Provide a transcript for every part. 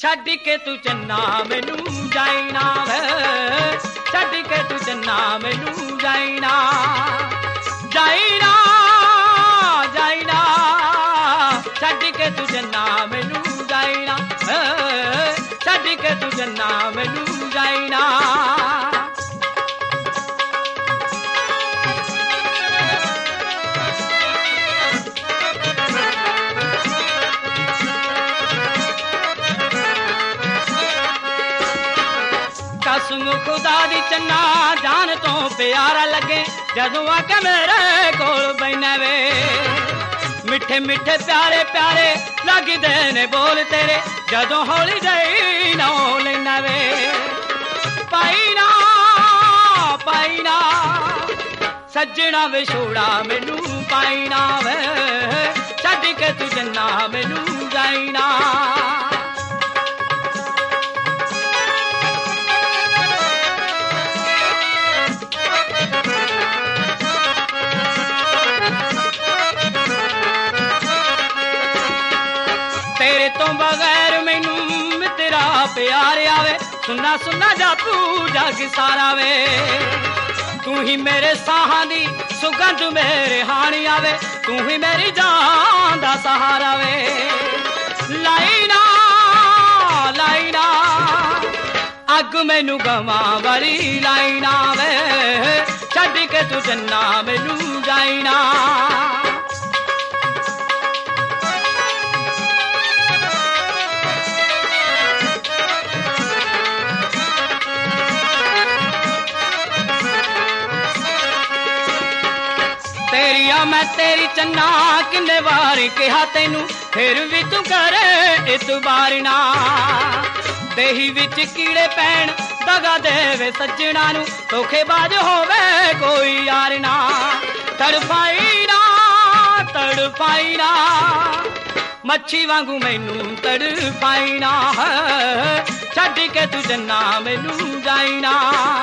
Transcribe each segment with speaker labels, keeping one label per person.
Speaker 1: छड्ड के तू चन्ना मैनू जाइना वे छड्ड के तू चन्ना मैनू जाइना जाइना जाइना छड्ड के तू चन्ना मैनू जाइना छड्ड के तू चन्ना मैनू जाइना कसम खुदा दी चन्ना जान तो प्यारा लगे जदों आके मेरे कोल बैठे वे मिठे मिठे प्यारे प्यारे लगदे ने बोल तेरे जदों हौली जई ना लेना वे पाईना पाईना सजना विछोड़ा मैनू पाईना वे छड्ड के तू चन्ना मैनू जाइना तेरे तो बगैर मैनू तेरा प्यार आवे सुना सुना जापू जग सारा वे तू ही मेरे साहां दी सुगंध मेरे हानी आवे तू ही मेरी जान दा सहारा वे लाइना लाइना अग मैनू गवा वाली लाइना वे छड्ड के तू चन्ना मैनू जाइना तेरिया मैं तेरी चन्ना किन्ने बार कहा तेनू फिर भी तू करे इतबार ना देही विच कीड़े पैण दगा देवे सज्जना नू धोखेबाज होवे कोई यार ना तड़फाई ना मच्छी वांगू मैनू तड़फाई ना छड्ड के तू चन्ना मैनू जाइना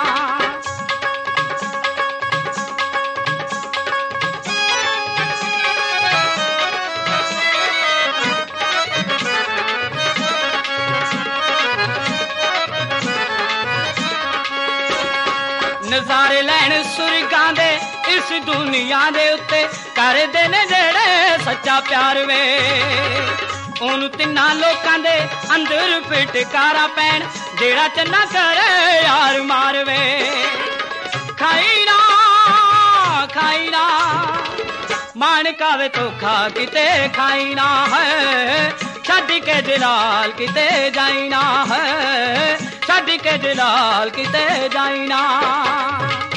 Speaker 1: नज़ारे लैन सुरगां दे इस दुनिया दे उत्ते करदे ने जेड़े सच्चा प्यार वे ओनू तिन्ना लोकां दे अंदर फिटकारा पैण जेड़ा चन्ना करे यार मार वे खाईना खाईना माणका वे धोखा किते खाईना है छड्ड के जलाल किते जाइना है छड्ड के जलाल किते जाइना